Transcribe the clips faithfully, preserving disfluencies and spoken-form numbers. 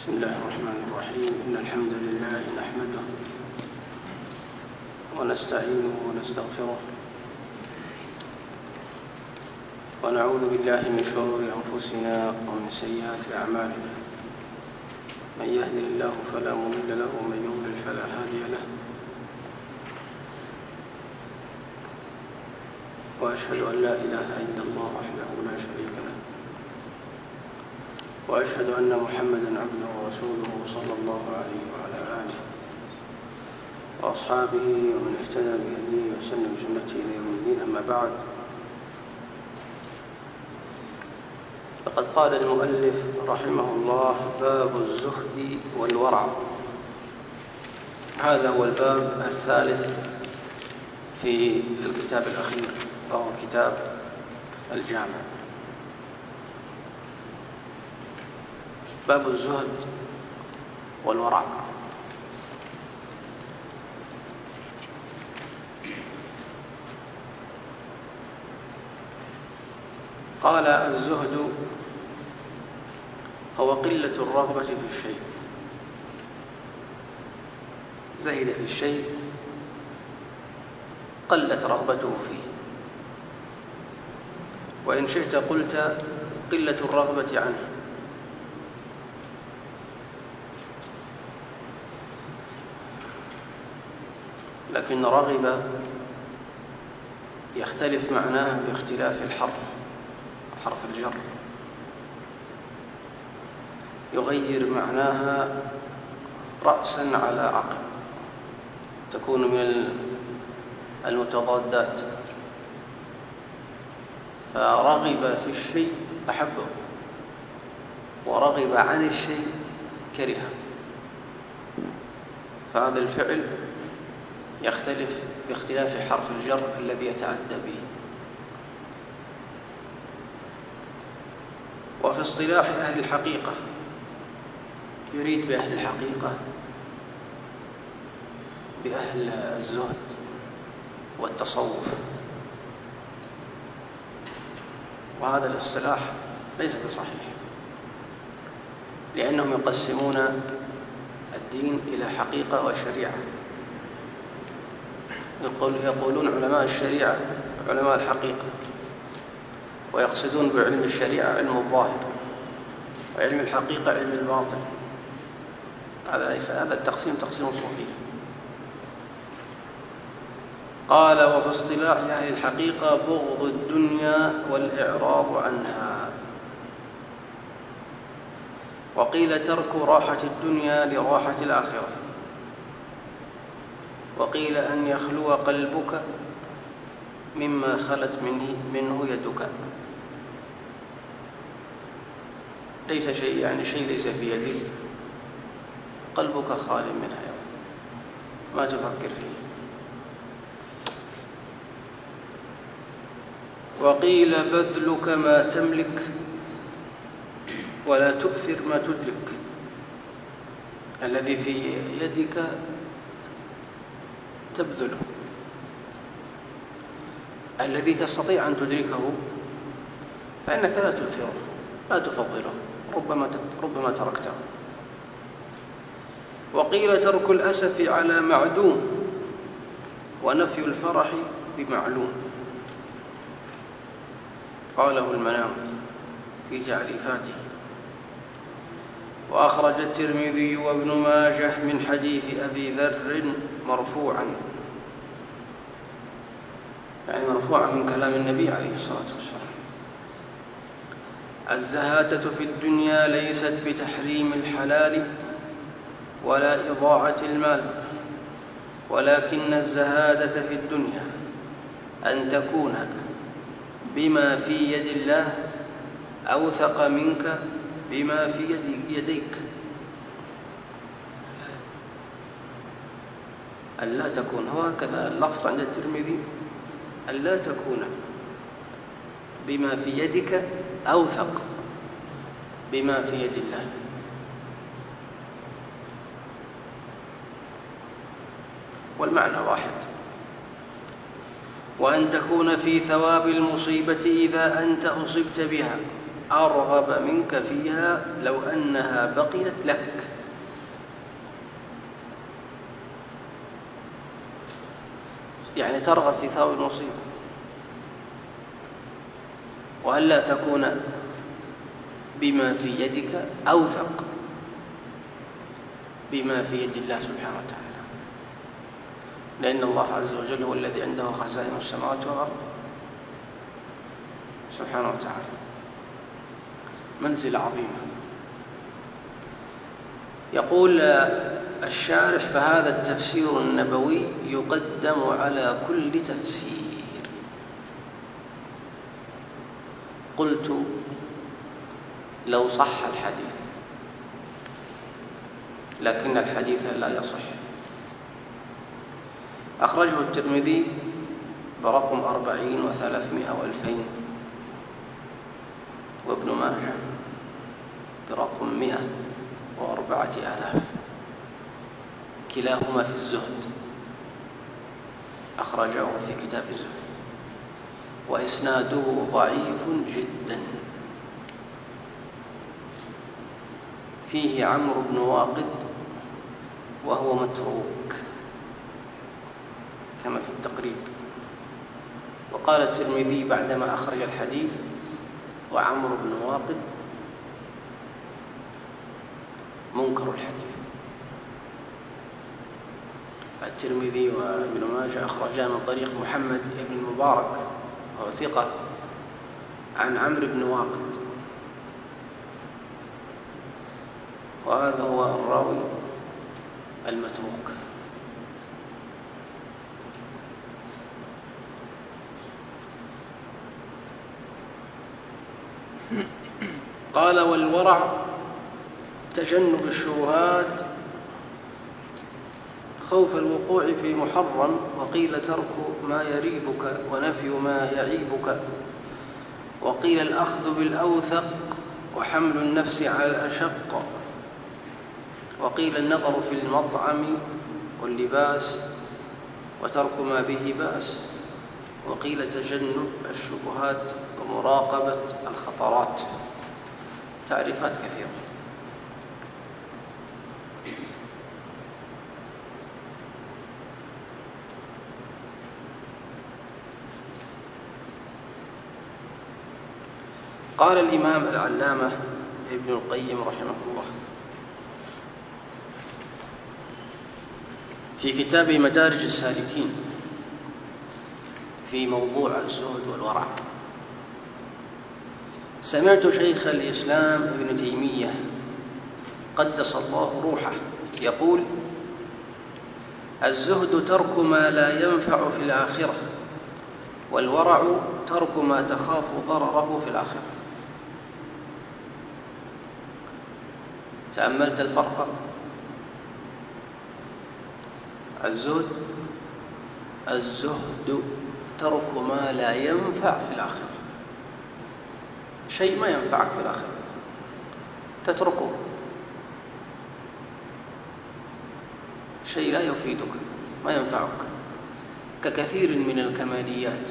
بسم الله الرحمن الرحيم. إن الحمد لله نحمده ونستعينه ونستغفره ونعوذ بالله من شرور أنفسنا ومن سيئات أعمالنا. من يهده الله فلا مضل له ومن يضلل فلا هادي له، وأشهد أن لا إله إلا الله وحده لا شريك له، وأشهد أن محمدا عبده ورسوله صلى الله عليه وعلى آله وأصحابه ومن اهتدى بهديه وسن بسنته إلى يوم الدين. أما بعد، فقد قال المؤلف رحمه الله: باب الزهد والورع. هذا هو الباب الثالث في الكتاب الأخير، وهو كتاب الجامع. باب الزهد والورع. قال: الزهد هو قلة الرغبة في الشيء. زهد في الشيء قلت رغبته فيه، وإن شئت قلت قلة الرغبة عنه. لكن رغب يختلف معناه باختلاف الحرف. حرف الجر يغير معناها رأسا على عقب، تكون من المتضادات. فرغب في الشيء أحبه، ورغب عن الشيء كرهه. فهذا الفعل يختلف باختلاف حرف الجر الذي يتعدى به. وفي اصطلاح أهل الحقيقة، يريد بأهل الحقيقة بأهل الزهد والتصوف. وهذا الاصطلاح ليس بصحيح، لأنهم يقسمون الدين إلى حقيقة وشريعة. يقولون علماء الشريعة علماء الحقيقة، ويقصدون بعلم الشريعة علم الظاهر، وعلم الحقيقة علم الباطن. هذا ليس هذا التقسيم تقسيم صحيح. قال: وفي اصطلاح أهل الحقيقة بغض الدنيا والإعراض عنها. وقيل ترك راحة الدنيا لراحة الآخرة. وقيل أن يخلو قلبك مما خلت منه, منه يدك. ليس شيء يعني شيء ليس في يدي، قلبك خال منها يوم ما تفكر فيه. وقيل بذلك ما تملك ولا تؤثر ما تدرك. الذي في يدك تبذله، الذي تستطيع أن تدركه فإنك لا تؤثره، لا تفضله، ربما ربما تركته. وقيل ترك الأسف على معدوم ونفي الفرح بمعلوم. قاله المنام في تعريفاته. وأخرج الترمذي وابن ماجه من حديث أبي ذر مرفوعا، يعني مرفوعا من كلام النبي عليه الصلاة والسلام: الزهادة في الدنيا ليست بتحريم الحلال ولا إضاعة المال، ولكن الزهادة في الدنيا أن تكون بما في يد الله أوثق منك بما في يديك. ألا تكون، هو هكذا اللفظ عند الترمذي: ألا تكون بما في يدك أوثق بما في يد الله. والمعنى واحد. وأن تكون في ثواب المصيبة إذا أنت أصبت بها أرغب منك فيها لو أنها بقيت لك. يعني ترغب في ثواب المصيبة، وألا تكون بما في يدك أوثق بما في يد الله سبحانه وتعالى، لأن الله عز وجل هو الذي عنده خزائن السماوات والأرض سبحانه وتعالى. منزلة عظيمة. يقول الشارح: فهذا التفسير النبوي يقدم على كل تفسير. قلت: لو صح الحديث، لكن الحديث لا يصح. أخرجه الترمذي برقم أربعين وثلاثمائة وألفين، وابن ماجه برقم مئة وأربعة آلاف، كلاهما في الزهد، أخرجه في كتاب الزهد، وإسناده ضعيف جدا، فيه عمرو بن واقد وهو متروك كما في التقريب. وقال الترمذي بعدما أخرج الحديث: وعمرو بن واقد منكر الحديث. الترمذي وابن ماجه أخرجا من طريق محمد بن المبارك وهو ثقة عن عمرو بن واقد، وهذا هو الراوي المتروك. قال: والورع تجنب الشبهات خوف الوقوع في محرم، وقيل ترك ما يريبك ونفي ما يعيبك، وقيل الأخذ بالأوثق وحمل النفس على الأشق، وقيل النظر في المطعم واللباس وترك ما به بأس، وقيل تجنب الشبهات ومراقبة الخطرات. تعريفات كثيرة. قال الإمام العلامة ابن القيم رحمه الله في كتاب مدارج السالكين في موضوع الزهد والورع: سمعت شيخ الإسلام ابن تيمية قدس الله روحه يقول: الزهد ترك ما لا ينفع في الآخرة، والورع ترك ما تخاف ضرره في الآخرة. تأملت الفرق؟ الزهد الزهد ترك ما لا ينفع في الآخرة، شيء ما ينفعك في الآخرة تتركه، شيء لا يفيدك ما ينفعك، ككثير من الكماليات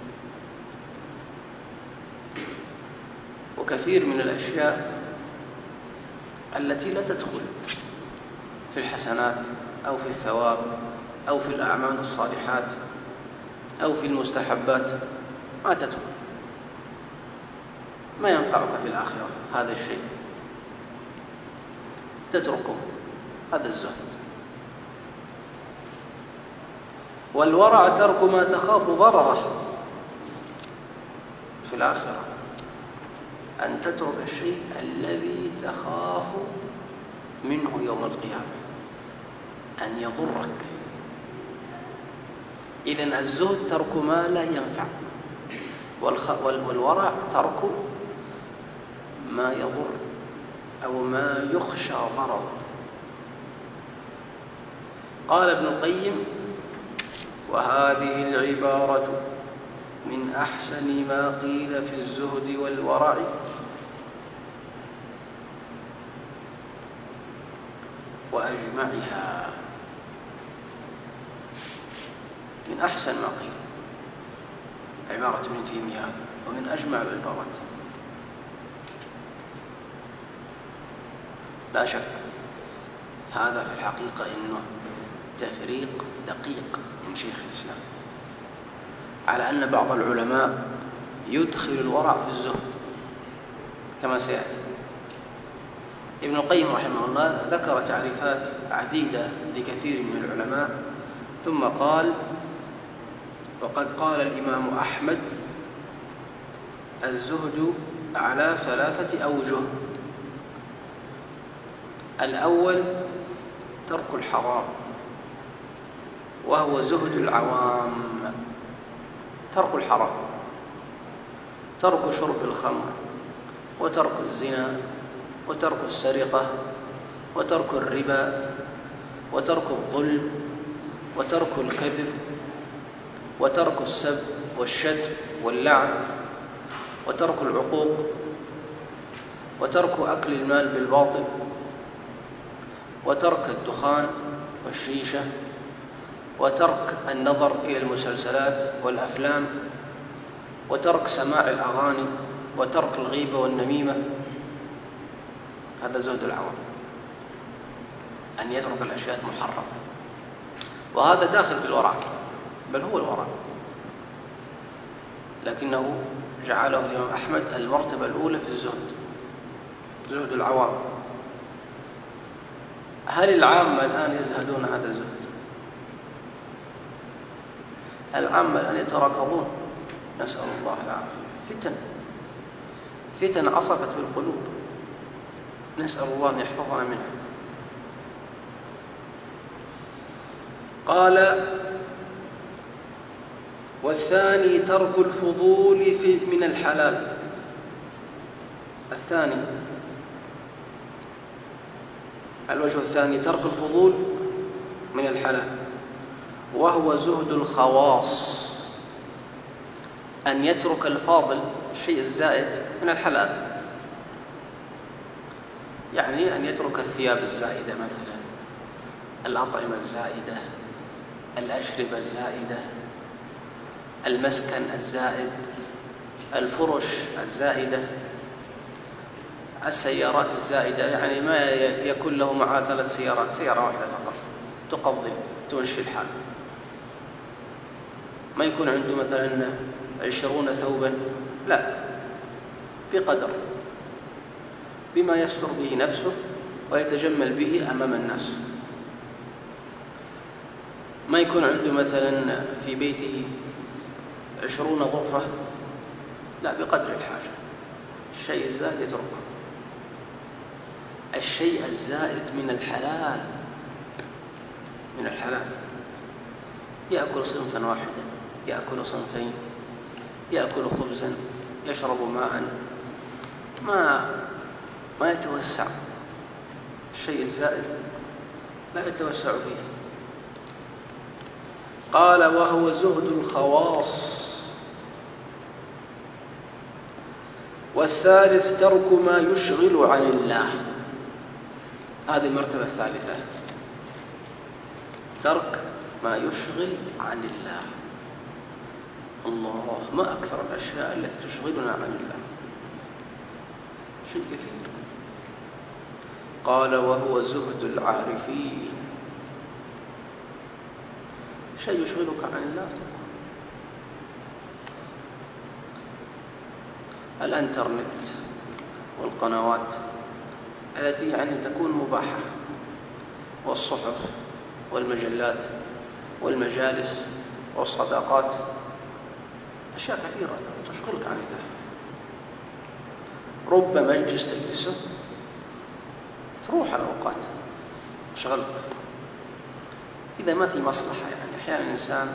وكثير من الأشياء التي لا تدخل في الحسنات أو في الثواب أو في الأعمال الصالحات أو في المستحبات، ما تدخل، ما ينفعك في الآخرة. هذا الشيء تتركه، هذا الزهد. والورع ترك ما تخاف ضرره في الآخرة، أن تترك الشيء الذي تخاف منه يوم القيامة أن يضرك. إذن الزهد ترك ما لا ينفع، والورع ترك ما يضر أو ما يخشى ضرره. قال ابن القيم: وهذه العبارة من أحسن ما قيل في الزهد والورع، وأجمعها. من أحسن ما قيل عبارة ابن تيمية، ومن أجمع العبارات. لا شك. هذا في الحقيقة إنه تفريق دقيق من شيخ الإسلام، على أن بعض العلماء يدخل الورع في الزهد كما سيأتي. ابن القيم رحمه الله ذكر تعريفات عديدة لكثير من العلماء، ثم قال: وقد قال الإمام أحمد الزهد على ثلاثة أوجه. الأول ترك الحرام، وهو زهد العوام. ترك الحرام، ترك شرب الخمر، وترك الزنا، وترك السرقة، وترك الربا، وترك الظلم، وترك الكذب، وترك السب والشتم واللعن، وترك العقوق، وترك أكل المال بالباطل، وترك الدخان والشيشة، وترك النظر إلى المسلسلات والأفلام، وترك سماع الأغاني، وترك الغيبة والنميمة. هذا زهد العوام، أن يترك الأشياء المحرمة، وهذا داخل في الورع، بل هو الورع، لكنه جعله الإمام أحمد المرتبة الأولى في الزهد، زهد العوام. هل العامة الآن يزهدون هذا الزهد؟ العامة الآن يتراكضون، نسأل الله العافية. فتن فتن عصفت بالقلوب، نسأل الله أن يحفظنا منها. قال: والثاني ترك الفضول في من الحلال. الثاني، الوجه الثاني ترك الفضول من الحلال، وهو زهد الخواص، أن يترك الفاضل الشيء الزائد من الحلال، يعني أن يترك الثياب الزائدة مثلا، الأطعمة الزائدة، الأشربة الزائدة، المسكن الزائد، الفرش الزائدة، السيارات الزائدة، يعني ما يكون له معها ثلاث سيارات، سيارة واحدة فقط تقضي تمشي الحال، ما يكون عنده مثلا عشرون ثوبا، لا، بقدر، بما يستر به نفسه ويتجمل به أمام الناس. ما يكون عنده مثلا في بيته عشرون غرفة، لا، بقدر الحاجة. الشيء الزائد يتركه. الشيء الزائد من الحلال، من الحلال، يأكل صنفا واحدا، يأكل صنفين، يأكل خبزا، يشرب ماء، ما ما يتوسع. الشيء الزائد لا يتوسع فيه. قال: وهو زهد الخواص. والثالث ترك ما يشغل عن الله. هذه المرتبة الثالثة، ترك ما يشغل عن الله. الله، ما أكثر الأشياء التي تشغلنا عن الله، شيء كثير. قال: وهو زهد العارفين. شيء يشغلك عن الله، الانترنت والقنوات التي يعني تكون مباحة، والصحف والمجلات والمجالس والصداقات، أشياء كثيرة تشغلك عن الله. رب مجلس تجلسه تروح الأوقات شغلك، إذا ما في مصلحة. يعني أحيانا الإنسان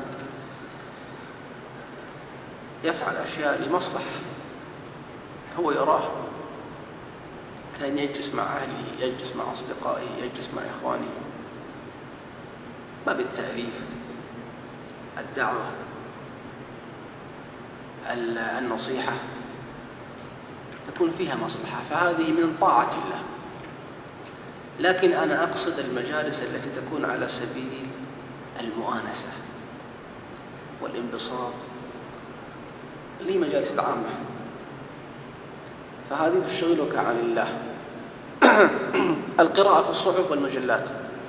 يفعل أشياء لمصلحة هو يراه، كان يجلس مع أهله، يجلس مع أصدقائه، يجلس مع إخوانه، ما بالتأليف، الدعوة، النصيحة، تكون فيها مصلحة، فهذه من طاعة الله. لكن أنا أقصد المجالس التي تكون على سبيل المؤانسة والانبساط، اللي مجالس العامة، فهذه تشغلك عن الله. القراءة في الصحف والمجلات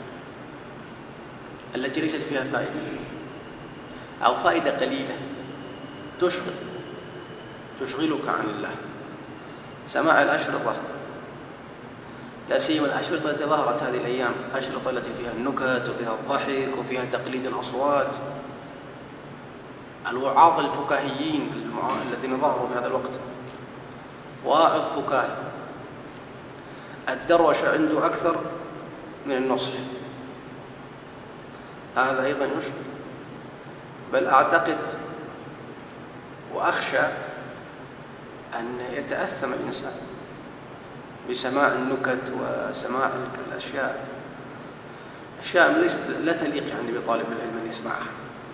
التي ليست فيها فائدة أو فائدة قليلة تشغل تشغلك عن الله. سماع الأشرطة، لا سيما الأشرطة التي ظهرت هذه الأيام، الأشرطة التي فيها النكت وفيها الضحك وفيها تقليد الأصوات، الوعاظ الفكاهيين الذين ظهروا في هذا الوقت، واعظ فكاهي الدروشة عنده أكثر من النصح، هذا أيضا يشغل. بل أعتقد وأخشى أن يتأثم الإنسان بسماع النكت وسماع الأشياء أشياء ليست لا تليق يعني بطالب العلم أن يسمعها.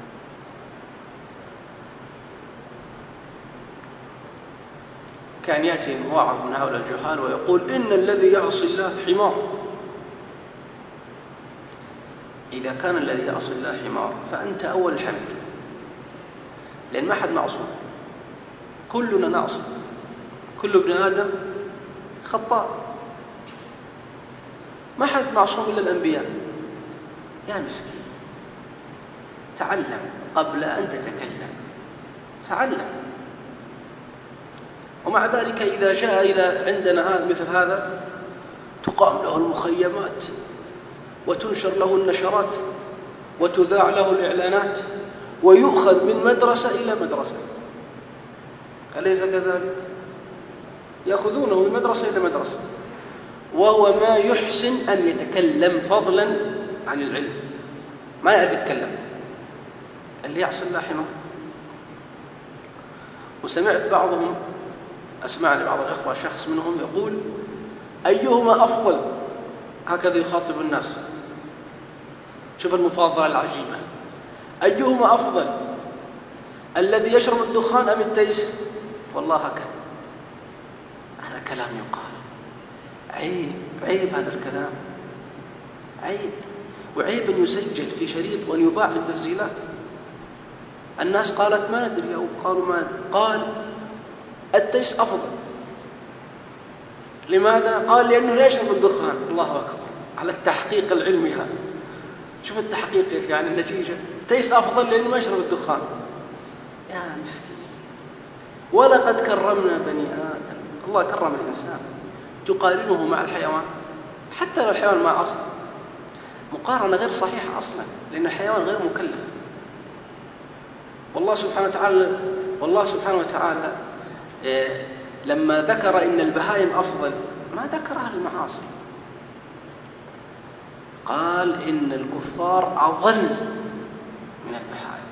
كان يأتي واعظ من هؤلاء الجهال ويقول إن الذي يعصي الله حمار. إذا كان الذي يعصي الله حمار فأنت أول الحمير، لأن ما حد معصوم، كلنا نعصي، كل ابن آدم خطاء، ما حد معصوم إلا الأنبياء. يا مسكين تعلم قبل أن تتكلم، تعلم. ومع ذلك إذا جاء إلى عندنا هذا مثل هذا تقام له المخيمات وتنشر له النشرات وتذاع له الإعلانات ويؤخذ من مدرسة إلى مدرسة، أليس كذلك؟ يأخذونه من مدرسة إلى مدرسة، وهو ما يحسن أن يتكلم فضلا عن العلم، ما يعرف يتكلم. اللي يعصي الله حمار. وسمعت بعضهم، أسمعني بعض الأخوة شخص منهم يقول أيهما أفضل، هكذا يخاطب الناس، شوف المفاضلة العجيبة، أيهما أفضل الذي يشرب الدخان أم التيس؟ والله هكذا، هذا كلام يقال، عيب عيب هذا الكلام، عيب، وعيب أن يسجل في شريط وأن يباع في التسجيلات. الناس قالت ما ندري أو قالوا ما ندري. قال التيس أفضل. لماذا؟ قال لأنه لا يشرب الدخان. الله أكبر على التحقيق العلمي هذا. شوف التحقيق يعني النتيجة، التيس أفضل لأنه ما يشرب الدخان. يا مسكين، ولقد كرمنا بني آدم، الله كرم الإنسان، تقارنه مع الحيوان، حتى لو الحيوان ما أصل، مقارنة غير صحيحة أصلا، لأن الحيوان غير مكلف. والله سبحانه وتعالى والله سبحانه وتعالى إيه لما ذكر إن البهائم أفضل ما ذكر أهل المعاصي، قال إن الكفار أضل من البهائم،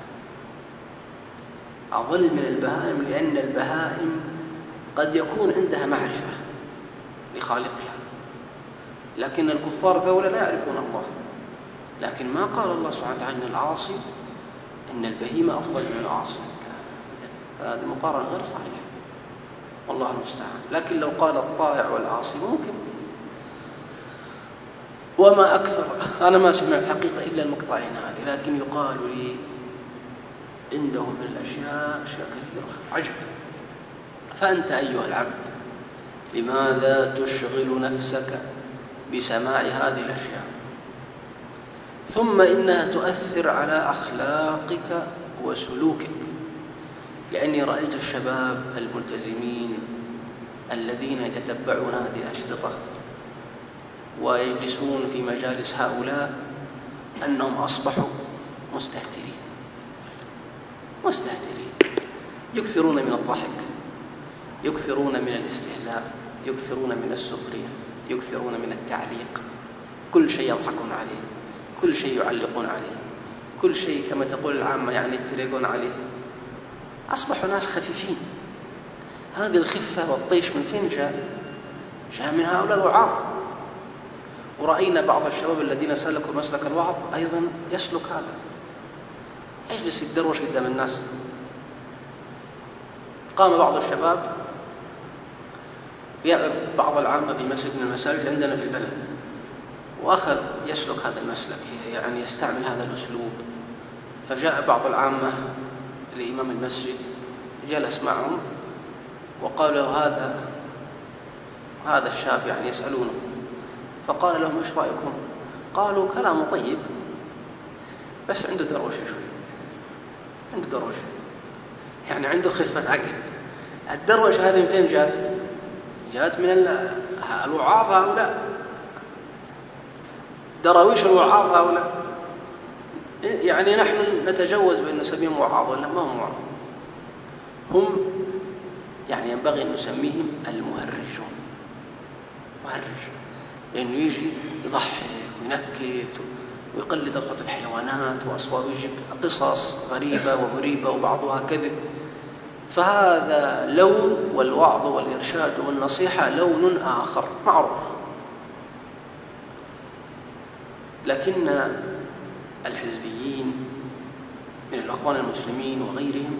أضل من البهائم، لأن البهائم قد يكون عندها معرفة لخالقها، لكن الكفار ذولا لا يعرفون الله. لكن ما قال الله سبحانه وتعالى إن العاصي إن البهيمة أفضل من العاصي، هذه مقارنة غير صحيحة، والله المستعان. لكن لو قال الطائع والعاصي ممكن. وما أكثر، أنا ما سمعت حقيقة إلا المقطعين هذه، لكن يقال لي عندهم من الأشياء أشياء كثيرة عجب. فأنت أيها العبد لماذا تشغل نفسك بسماع هذه الأشياء؟ ثم إنها تؤثر على أخلاقك وسلوكك، لأني رأيت الشباب الملتزمين الذين يتتبعون هذه الأشرطة ويجلسون في مجالس هؤلاء أنهم أصبحوا مستهترين مستهترين يكثرون من الضحك، يكثرون من الاستهزاء، يكثرون من السخرية، يكثرون من التعليق، كل شيء يضحكون عليه، كل شيء يعلقون عليه، كل شيء كما تقول العامة يعني يتريقون عليه. أصبحوا ناس خفيفين. هذه الخفة والطيش من فين جاء؟ جاء من هؤلاء الوعاظ. ورأينا بعض الشباب الذين سلكوا مسلك الوعظ أيضا يسلك هذا، يجلس يتدروش قدام الناس. قام بعض الشباب يأذ بعض العامة في مسجد من المساجد عندنا في البلد، وأخذ يسلك هذا المسلك، يعني يستعمل هذا الأسلوب. فجاء بعض العامة لإمام المسجد، جلس معهم وقال له هذا هذا الشاب يعني يسألونه فقال لهم إيش رأيكم؟ قالوا كلام طيب بس عنده دروشة شوي، عنده دروشة، يعني عنده خفة عقل. الدروشة هذه من فين جات؟ جات من الوعاظ هؤلاء، دراويش الوعاظ هؤلاء. يعني نحن نتجوز بأن نسميهم وعاظ، ولا ما هم وعاظ، هم يعني ينبغي أن نسميهم المهرجون. مهرج لأنه يجي يضحك وينكت ويقلد أصوات الحيوانات وأصوات، ويجيب قصص غريبة ومريبة وبعضها كذب. فهذا لون، والوعظ والإرشاد والنصيحة لون آخر معروف. لكن الحزبيين من الأخوان المسلمين وغيرهم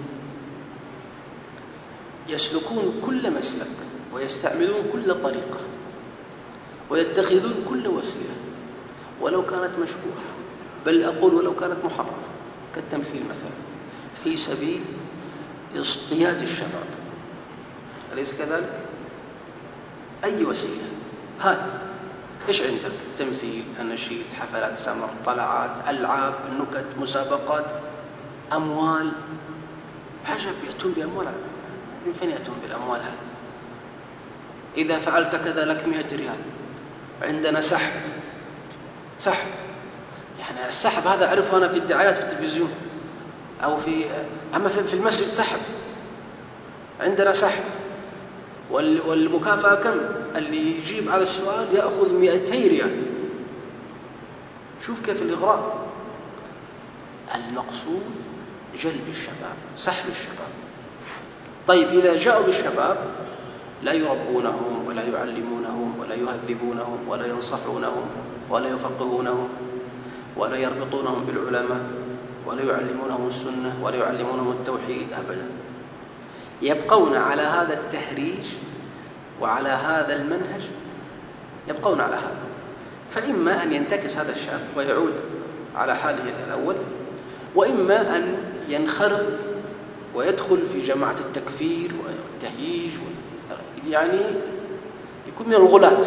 يسلكون كل مسلك ويستعملون كل طريقة ويتخذون كل وسيلة ولو كانت مشبوهة، بل أقول ولو كانت محرمة، كالتمثيل مثلا، في سبيل اصطياد الشباب. أليس كذلك؟ أي وسيلة، هات إيش عندك؟ تمثيل، النشيد، حفلات سمر، طلعات، ألعاب، نكت، مسابقات، أموال. عجب، يأتون بأموال. من فين يأتون بالأموال هذه؟ إذا فعلت كذا لك مئة ريال. عندنا سحب، سحب، يعني السحب هذا أعرفه أنا في الدعايات في التلفزيون أو في، أما في المسجد سحب، عندنا سحب. والمكافأة كم؟ اللي يجيب على السؤال يأخذ مئتي ريال. شوف كيف الإغراء. المقصود جلب الشباب، سحب الشباب. طيب إذا جاءوا بالشباب لا يربونهم ولا يعلمونهم ولا يهذبونهم ولا ينصحونهم ولا يفقهونهم ولا يربطونهم بالعلماء ولا يعلمونهم السنة ولا يعلمونهم التوحيد أبدا، يبقون على هذا التهريج وعلى هذا المنهج، يبقون على هذا. فإما أن ينتكس هذا الشاب ويعود على حاله الأول، وإما أن ينخرط ويدخل في جماعة التكفير والتهييج، يعني يكون من الغلاة.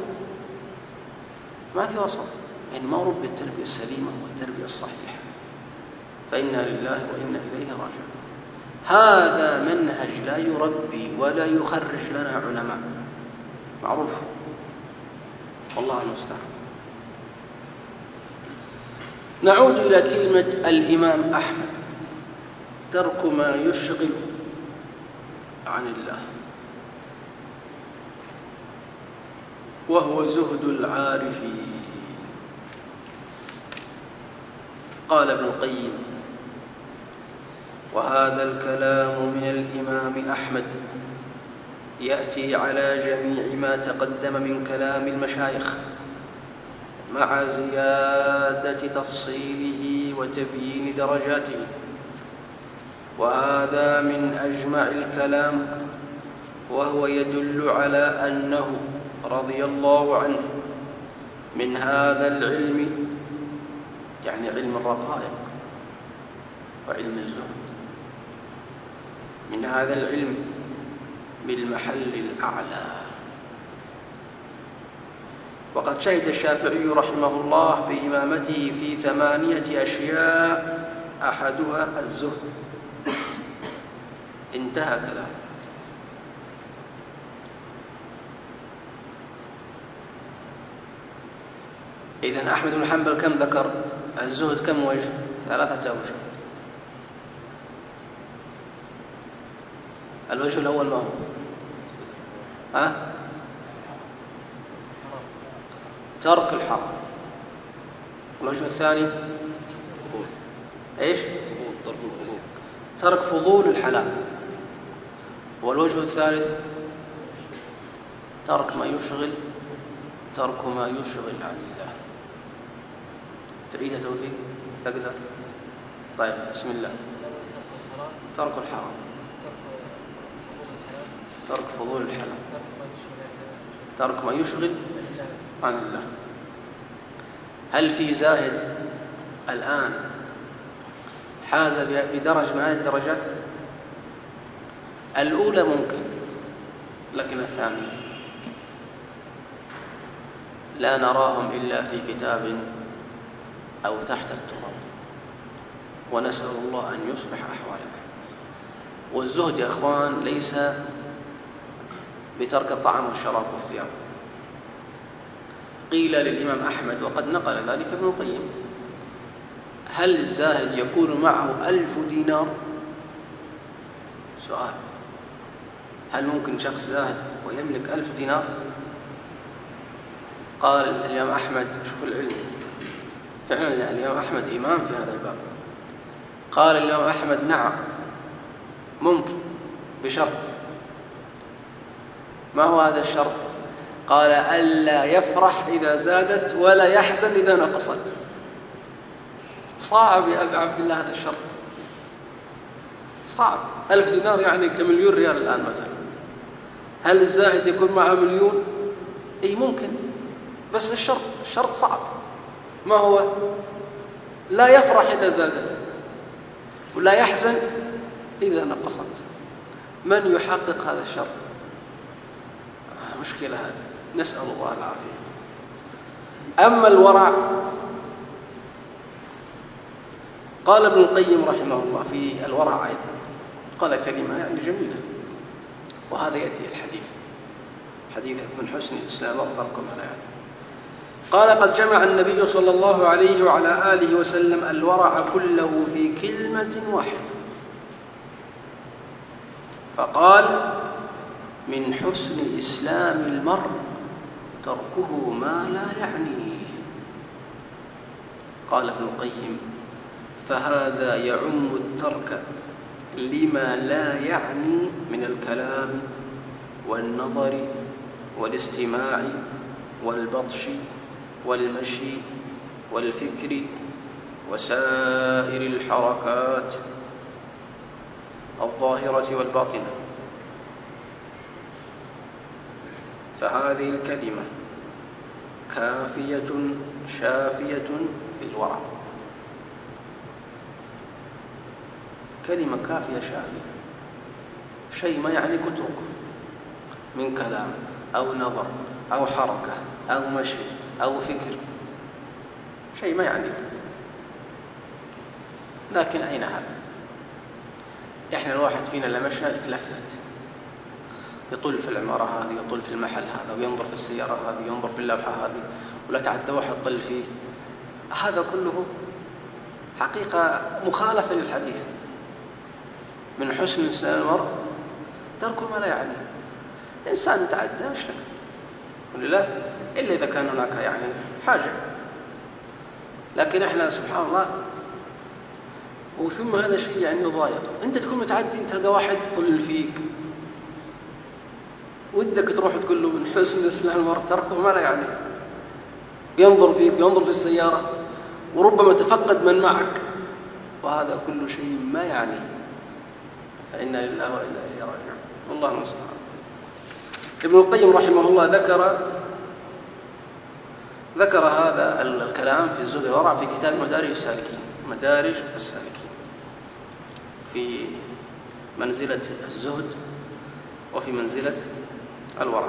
ما في وسط، يعني ما رب التربية السليمة والتربية الصحيحة. فإنا لله وإنا إليه راجعون. هذا منهج لا يربي ولا يخرج لنا علماء، معروف، والله المستعان. نعود إلى كلمة الإمام أحمد: ترك ما يشغل عن الله، وهو زهد العارفين. قال ابن القيم: وهذا الكلام من الإمام أحمد يأتي على جميع ما تقدم من كلام المشايخ، مع زيادة تفصيله وتبيين درجاته. وهذا من أجمع الكلام، وهو يدل على أنه رضي الله عنه من هذا العلم، يعني علم الرقائق وعلم الزهد، من هذا العلم بالمحل الأعلى. وقد شهد الشافعي رحمه الله بإمامته في ثمانية أشياء أحدها الزهد. انتهى كلام. إذن أحمد بن حنبل كم ذكر الزهد؟ كم وجه؟ ثلاثة أوجه. الوجه الأول ما هو؟ ها؟ ترك الحرام. الوجه الثاني ايش؟ ترك فضول الحلال. والوجه الثالث ترك ما يشغل، ترك ما يشغل عن الله. تعيد توفيق؟ تقدر؟ طيب بسم الله. ترك الحرام، ترك فضول الحلال، ترك ما يشغل عن الله. هل في زاهد الآن حاز بدرجة من هذه الدرجات؟ الأولى ممكن، لكن الثانية لا نراهم إلا في كتاب أو تحت التراب، ونسأل الله أن يصلح أحوالنا. والزهد يا أخوان ليس بترك الطعام والشراب والثياب. قيل للإمام أحمد وقد نقل ذلك ابن القيم: هل الزاهد يكون معه ألف دينار؟ سؤال: هل ممكن شخص زاهد ويملك ألف دينار؟ قال الإمام أحمد، شوف العلم فعلا، الإمام أحمد إمام في هذا الباب. قال الإمام أحمد: نعم ممكن، بشرط. ما هو هذا الشرط؟ قال: ألا يفرح إذا زادت ولا يحزن إذا نقصت. صعب يا أبي عبد الله هذا الشرط، صعب. ألف دينار يعني كمليون ريال الآن مثلا. هل الزاهد يكون معه مليون؟ أي ممكن، بس الشرط الشرط صعب. ما هو؟ لا يفرح إذا زادت ولا يحزن إذا نقصت. من يحقق هذا الشرط؟ مشكلة هذه، نسأل الله العافية. أما الورع، قال ابن القيم رحمه الله في الورع أيضا، قال كلمة يعني جميلة، وهذا يأتي الحديث حديث من حسن الإسلام أفضلكم على يعني. قال: قد جمع النبي صلى الله عليه وعلى آله وسلم الورع كله في كلمة واحدة، فقال: من حسن إسلام المرء تركه ما لا يعنيه. قال ابن القيم: فهذا يعم الترك لما لا يعني من الكلام والنظر والاستماع والبطش والمشي والفكر وسائر الحركات الظاهرة والباطنة. فهذه الكلمة كافية شافية في الورع، كلمة كافية شافية، شيء ما يعني كترك من كلام أو نظر أو حركة أو مشي أو فكر، شيء ما يعني. لكن أين هذا؟ إحنا الواحد فينا لمشى يتلفت، يطل في العمارة هذه، يطل في المحل هذا، وينظر في السيارة هذه، ينظر في اللوحة هذه، ولا تعدى واحد طل فيه. هذا كله حقيقة مخالفة للحديث. من حسن إسلام المرء تركه ما لا يعني. إنسان تعدى مش لك ولا لا، إلا إذا كان هناك يعني حاجة. لكن إحنا سبحان الله، وثم هذا شيء يعني ضايق. أنت تكون متعدي تلقى واحد يطل فيك، ودك تروح تقول له من حسن إسلام المرء تركه ما لا يعني، ينظر فيك وينظر في السيارة، وربما تفقد من معك، وهذا كل شيء ما يعني. فإنا لله وإنا إليه راجعون، والله المستعان. ابن القيم رحمه الله ذكر ذكر هذا الكلام في الزهد والورع في كتاب مدارج السالكين. مدارج السالكين في منزلة الزهد وفي منزلة الورع.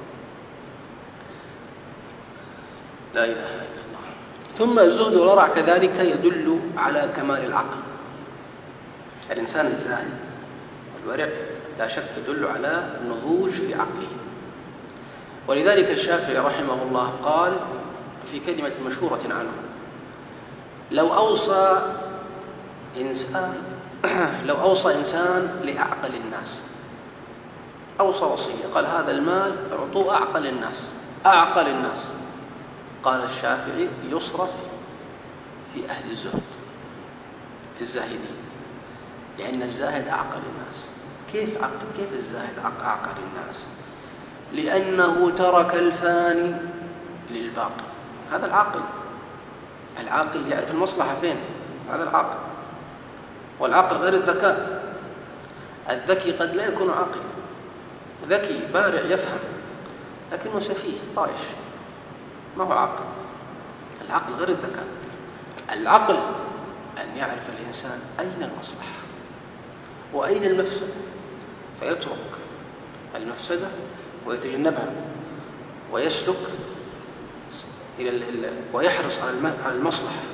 لا إله إلا الله. ثم الزهد والورع كذلك يدل على كمال العقل. الإنسان الزاهد والورع لا شك يدل على النضوج في عقله. ولذلك الشافعي رحمه الله قال في كلمة مشهورة عنه: لو أوصى إنسان لو أوصى إنسان لأعقل الناس، أوصى وصية، قال هذا المال اعطوه أعقل الناس أعقل الناس، قال الشافعي يصرف في أهل الزهد، في الزاهدين، لأن الزاهد أعقل الناس. كيف عقل؟ كيف الزاهد أعقل الناس؟ لأنه ترك الفاني للباقي. هذا العاقل. العاقل يعرف المصلحة فين، هذا العاقل. والعقل غير الذكاء. الذكي قد لا يكون عاقل، ذكي بارع يفهم، لكنه سفيه طايش، ما هو عاقل. العقل غير الذكاء. العقل أن يعرف الإنسان أين المصلحة وأين المفسدة، فيترك المفسدة ويتجنبها، ويسلك ويحرص على المصلحة،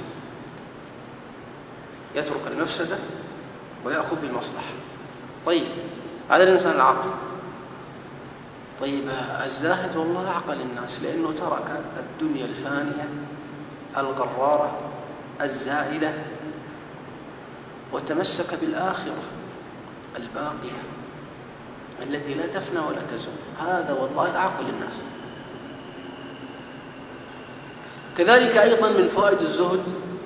يترك المفسدة ويأخذ بالمصلحة. طيب هذا الإنسان العاقل. طيب الزاهد والله أعقل الناس، لأنه ترك الدنيا الفانية الغرارة الزائلة وتمسك بالآخرة الباقية التي لا تفنى ولا تزول. هذا والله أعقل الناس. كذلك أيضا من فوائد الزهد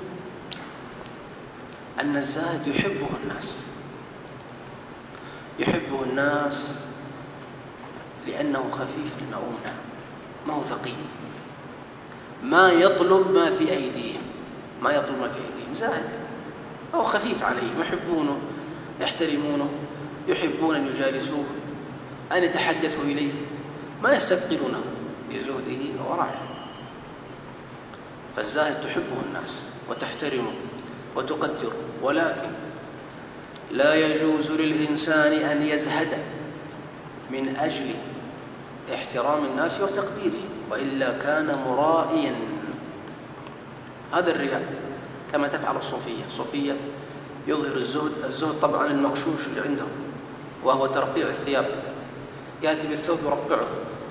أن الزاهد يحبه الناس، يحبه الناس لأنه خفيف المؤونة، ما هو ثقيل، ما يطلب ما في أيديهم، ما يطلب ما في أيديهم، زاهد، هو خفيف عليهم، يحبونه، يحترمونه، يحبون أن يجالسوه، أن يتحدثوا إليه، ما يستثقلونه بزهده وورعه. فالزاهد تحبه الناس وتحترمه وتقدره، ولكن لا يجوز للإنسان أن يزهد من أجل احترام الناس وتقديره، وإلا كان مرائيا. هذا الرياء كما تفعل الصوفية. الصوفية يظهر الزهد، الزهد طبعا المغشوش اللي عنده وهو ترقيع الثياب، يأتي بالثوب يرقعه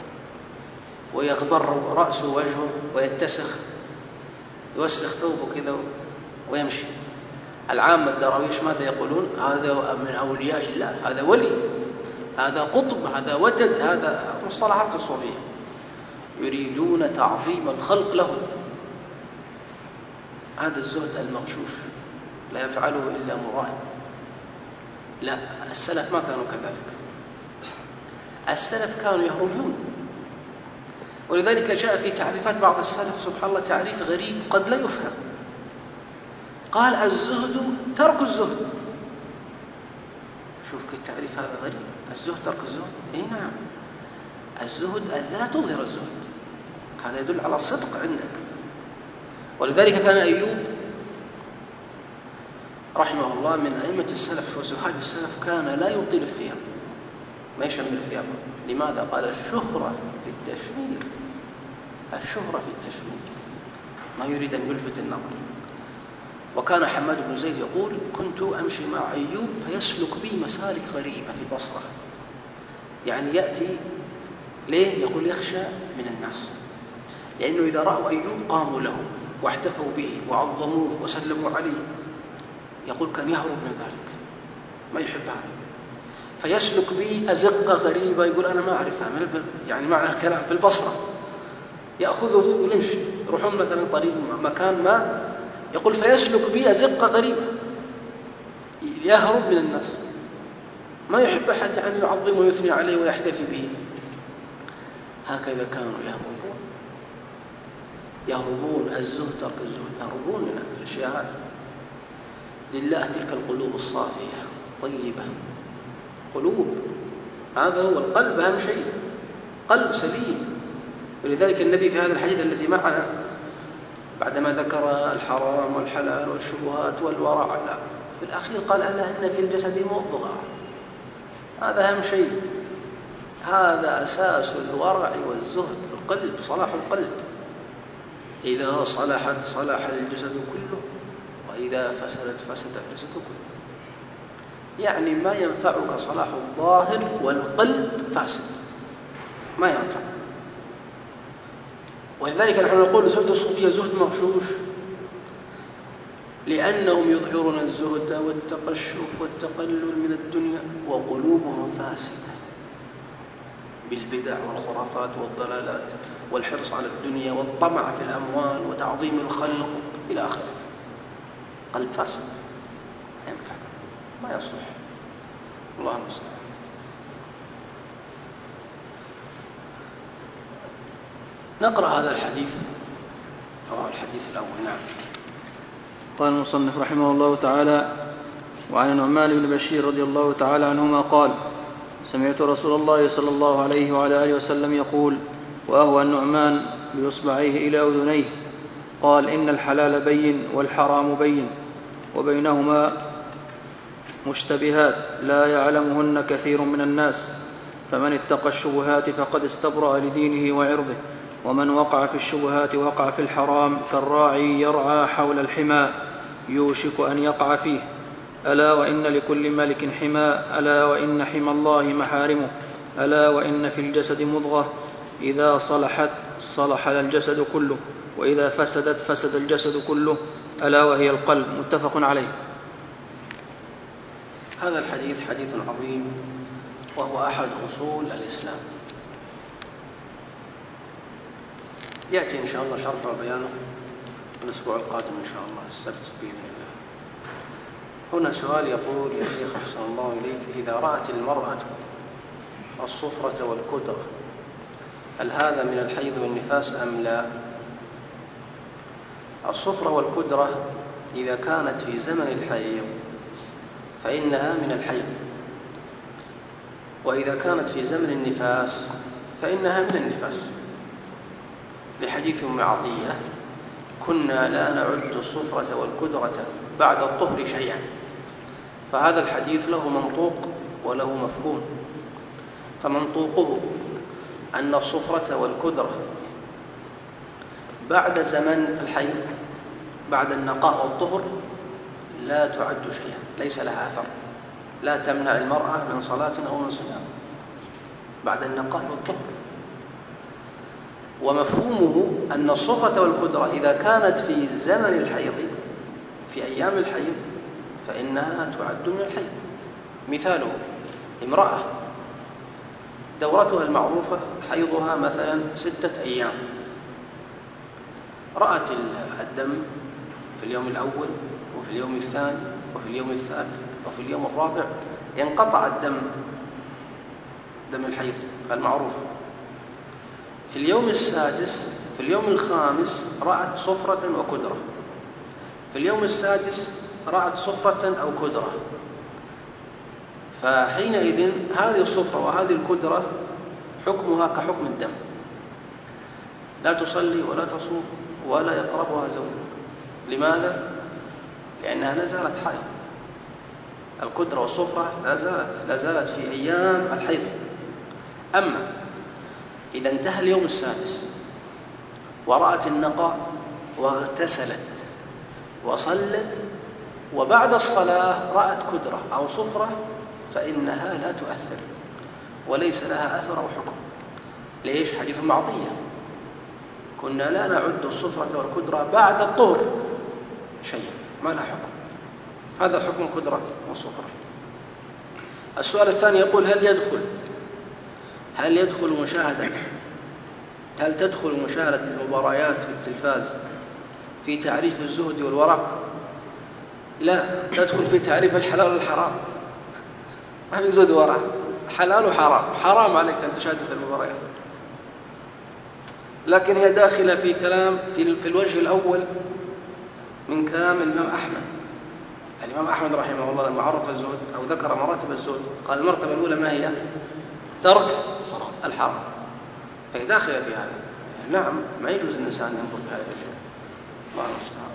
ويغبر رأسه ووجهه ويتسخ، يوسخ ثوبه كذا ويمشي. العامة الدراويش ماذا يقولون؟ هذا من أولياء الله، هذا ولي، هذا قطب، هذا ودد، هذا مصطلحات الصوفية. يريدون تعظيم الخلق له. هذا الزهد المغشوش لا يفعله إلا مرائي. لا، السلف ما كانوا كذلك. السلف كانوا يهربون، ولذلك جاء في تعريفات بعض السلف سبحان الله تعريف غريب قد لا يفهم. قال الزهد ترك الزهد. شوف التعريف هذا غريب، الزهد ترك الزهد. اي نعم، الزهد أن لا تظهر الزهد، هذا يدل على الصدق عندك. ولذلك كان أيوب رحمه الله من أئمة السلف وزهاد السلف كان لا يطيل الثياب، ما يشمل ثيابه. لماذا؟ قال الشهرة في التشمير، الشهرة في التشمير، ما يريد أن يلفت النظر. وكان حماد بن زيد يقول كنت أمشي مع أيوب فيسلك بي مسالك غريبة في البصرة، يعني يأتي ليه؟ يقول يخشى من الناس، لأنه إذا رأوا أيوب قاموا له واحتفوا به وعظموه وسلموا عليه. يقول كان يهرب من ذلك، ما يحبها. فيسلك بي أزقة غريبة، يقول أنا ما أعرفها، يعني معنى الكلام في البصرة، يأخذه ويمشي، يروحون مثلا طريق مكان ما، يقول فيسلك بي أزقة غريبة، يهرب من الناس، ما يحب أحد يعني يعظم ويثني عليه ويحتفي به. هكذا كانوا يهربون، يهربون الزهد ترك الزهد، يهربون من الأشياء هذه. لله تلك القلوب الصافية طيبة، قلوب، هذا هو القلب أهم شيء، قلب سليم. ولذلك النبي في هذا الحديث الذي معنا بعدما ذكر الحرام والحلال والشبهات والورع في الأخير قال ألا إن في الجسد مضغة، هذا أهم شيء، هذا أساس الورع والزهد، القلب، صلاح القلب. إذا صلحت صلح الجسد كله، وإذا فسدت فسد الجسد كله. يعني ما ينفعك صلاح الظاهر والقلب فاسد، ما ينفع. ولذلك نحن نقول زهد الصوفية زهد مغشوش، لأنهم يظهرون الزهد والتقشف والتقلل من الدنيا وقلوبهم فاسدة بالبدع والخرافات والضلالات والحرص على الدنيا والطمع في الأموال وتعظيم الخلق إلى آخره. قلب فاسد ما ينفع، ما يصلح، الله المستعان. نقرأ هذا الحديث، أو الحديث الأول. نعم. قال المصنف رحمه الله تعالى: وعن نعمان بن بشير رضي الله تعالى عنهما قال: سمعت رسول الله صلى الله عليه وعلى آله وسلم يقول، وأهوى النعمان بإصبعيه إلى أذنيه، قال: إن الحلال بين والحرام بين وبينهما مشتبهات لا يعلمهن كثير من الناس، فمن اتقى الشبهات فقد استبرأ لدينه وعرضه، ومن وقع في الشبهات وقع في الحرام كالراعي يرعى حول الحمى يوشك أن يقع فيه. ألا وإن لكل ملك حمى، ألا وإن حمى الله محارمه، ألا وإن في الجسد مضغة إذا صلحت صلح الجسد كله، وإذا فسدت فسد الجسد كله، ألا وهي القلب. متفق عليه. هذا الحديث حديث عظيم، وهو أحد أصول الإسلام، يأتي إن شاء الله شرح وبيانه الأسبوع القادم إن شاء الله، السبت بإذن الله. هنا سؤال يقول: يا شيخ أحسن الله إليك، إذا رأت المرأة الصفرة والكدرة هل هذا من الحيض والنفاس أم لا؟ الصفرة والكدرة إذا كانت في زمن الحيض فإنها من الحيض، وإذا كانت في زمن النفاس فإنها من النفاس، لحديث أم عطية: كنا لا نعد الصفرة والكدرة بعد الطهر شيئا. فهذا الحديث له منطوق وله مفهوم. فمنطوقه أن الصفرة والكدرة بعد زمن الحيض، بعد النقاء والطهر، لا تعد شيئا، ليس لها أثر، لا تمنع المرأة من صلاة أو من صيام بعد النقاء والطهر. ومفهومه أن الصفرة والكدرة إذا كانت في زمن الحيض، في أيام الحيض، فإنها تعد من الحيض. مثاله: امرأة دورتها المعروفة حيضها مثلا ستة أيام، رأت الدم في اليوم الأول وفي اليوم الثاني وفي اليوم الثالث وفي اليوم الرابع، ينقطع الدم، دم الحيض المعروف. في اليوم السادس، في اليوم الخامس رأت صفرة وكدرة، في اليوم السادس رأت صفرة أو كدرة، فحينئذ هذه الصفرة وهذه الكدرة حكمها كحكم الدم، لا تصلي ولا تصوم ولا يقربها زوجها. لماذا؟ لأنها لا زالت حائض. الكدرة والصفرة لا زالت لا زالت في أيام الحيض. أما إذا انتهى اليوم السادس ورأت النقاء واغتسلت وصلت، وبعد الصلاة رأت كدرة أو صفرة، فإنها لا تؤثر وليس لها أثر أو حكم. ليش؟ حديث معطية: كنا لا نعد الصفرة والكدرة بعد الطهر شيئا، ما لها حكم. هذا حكم الكدرة والصفرة. السؤال الثاني يقول: هل يدخل هل يدخل مشاهدة هل تدخل مشاهدة المباريات في التلفاز في تعريف الزهد والورع؟ لا، تدخل في تعريف الحلال والحرام. ما في زهد وورع، حلال وحرام. حرام عليك أن تشاهد المباريات، لكن هي داخلة في كلام في الوجه الأول من كلام الإمام أحمد. الإمام أحمد رحمه الله لما عرف الزهد أو ذكر مراتب الزهد قال: المرتبة الأولى ما هي؟ ترك الحرام. فهي داخلة في هذا. نعم، ما يجوز الإنسان ينظر في هذا الشيء. الله المستعان.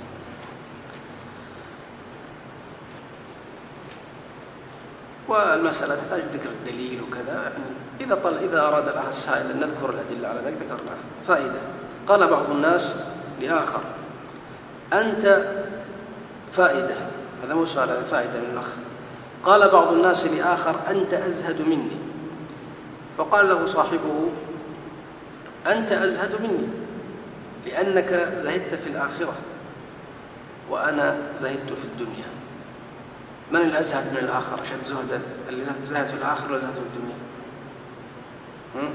والمسألة تحتاج ذكر الدليل وكذا. يعني إذا طل إذا أراد الأخ السائل أن نذكر الأدلة على ذلك ذكرناها. فائدة: قال بعض الناس لآخر: أنت فائدة. هذا مو سؤال، هذا فائدة من الأخ. قال بعض الناس لآخر: أنت أزهد مني. فقال له صاحبه: أنت أزهد مني لأنك زهدت في الآخرة وأنا زهدت في الدنيا. من الأزهد من الآخر أشد زهدا؟ اللي زهد في الآخرة ولا زهد في الدنيا؟ هم؟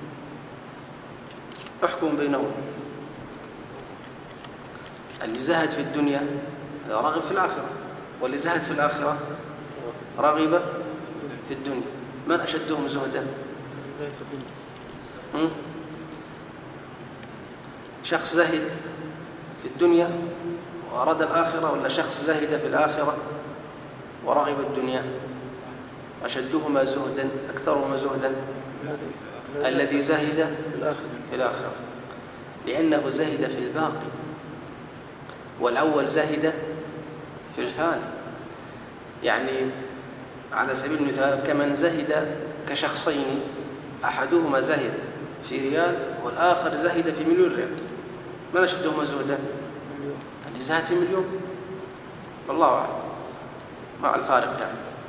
احكم بينهم. اللي زهد في الدنيا هذا راغب في الآخرة، واللي زهد في الآخرة راغب في الدنيا. من أشدهم زهدا؟ هم؟ شخص زهد في الدنيا وأراد الآخرة، ولا شخص زهد في الآخرة ورغب الدنيا؟ أشدهما زهدا أكثرهما زهدا الذي زهد في الآخرة، لأنه زهد في الباقي، والأول زهد في الفاني. يعني على سبيل المثال كمن زهد كشخصين، أحدهما زهد في ريال والآخر زهد في مليون ريال، ما نشدهما زهدا؟ اللي زهد في مليون، والله أعلم مع الفارق يعني.